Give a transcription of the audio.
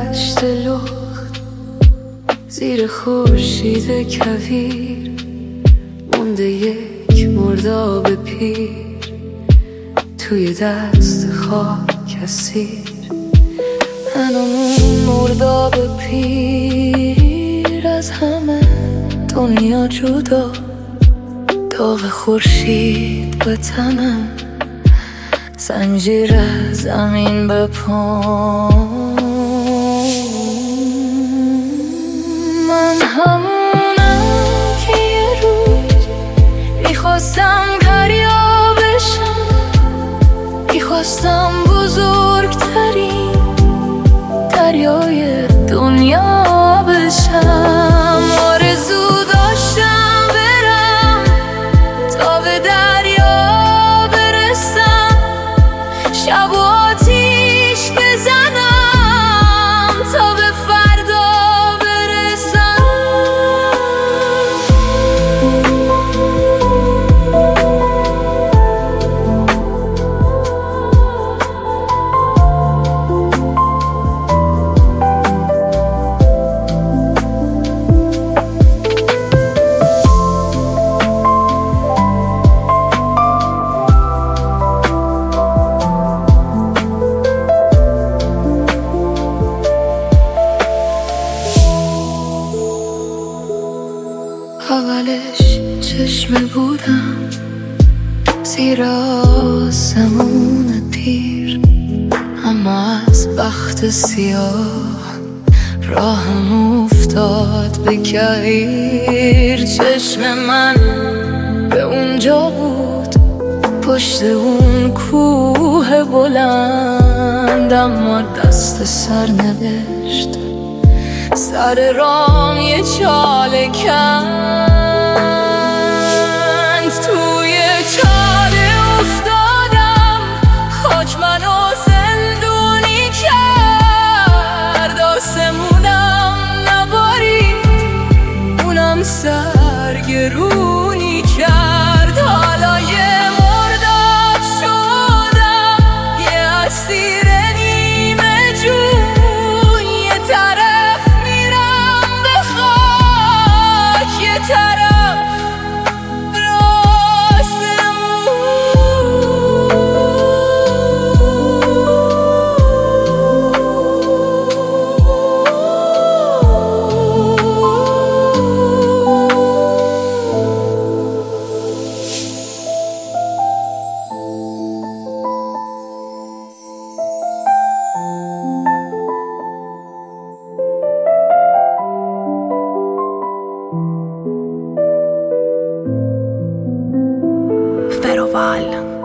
دشت لخت زیر خورشید کویر مونده یک مرداب پیر توی دست خاک اسیر. من اون مرداب پیر از همه دنیا جدا، داغ خورشید به تنم، زنجیر زمین به پام. من همونم که یه روز میخواستم دریا بشم، میخواستم بزرگترین دریای دنیا بشم. آرزو داشتم برم تا به دریا برسم، شب و آتیش بزنم تا به فردا برسم. اولش چشم بودم زیر آسمون پیر، اما از بخت سیاه راهم افتاد به کویر. چشم من به اونجا بود پشت اون کوه بلند، اما دست سرنوشت سر رام یه چاله کند. توی چاله افتادم، خاک منو زندونی کرد. آسمونم نبارید، اونم سرگرونی کرد. حالا یه مرداب شدم، یه اسیر نیمه جون. یه طرف میرم به خاک، یه طرف Feroval.